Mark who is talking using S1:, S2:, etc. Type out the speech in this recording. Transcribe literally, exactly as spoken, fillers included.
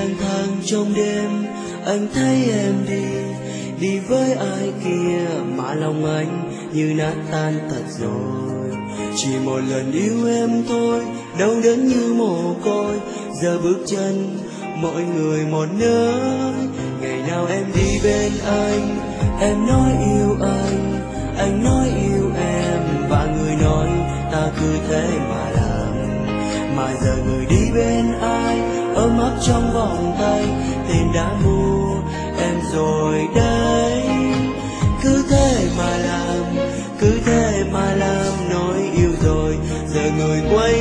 S1: lang thang trong đêm, anh thấy em đi, đi với ai kia mà lòng anh như nát tan thật rồi. Chỉ một lần yêu em thôi, đau đớn như mồ côi, giờ bước chân mỗi người một nơi. Ngày nào em đi bên anh, em nói yêu anh, anh nói yêu em, và người nói ta cứ thế mà làm. Mà giờ người đi bên ai, ôm ấp trong vòng tay, tên đã mua em rồi đấy. Cứ thế mà làm, cứ thế mà làm, nói yêu rồi, giờ người quay